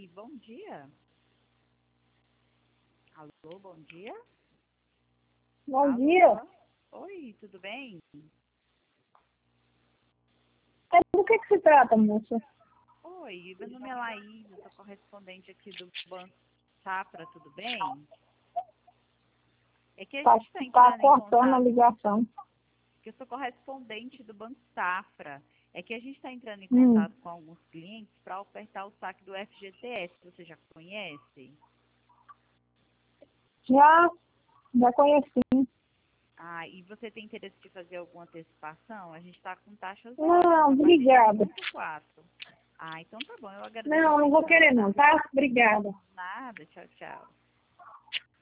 Oi, bom dia. Alô, bom dia. Bom Alô? dia. Oi, tudo bem? Do que se trata, moça? Oi, meu nome é Laís, eu sou correspondente aqui do Banco Safra, tudo bem? É que a Tá, gente está tá entrando em cortando a contato, ligação. que eu sou correspondente do Banco Safra. É que a gente está entrando em Hum, contato com alguns clientes para ofertar o saque do FGTS, você já conhece? já conheci. Ah, e você tem interesse de fazer alguma antecipação? A gente está com taxas ótimas, Não, a partir de obrigada. 1,4. Ah, então tá bom, eu agradeço a Não, sua não vou querer atenção, não, tá? tá? Obrigada. Nada, tchau, tchau.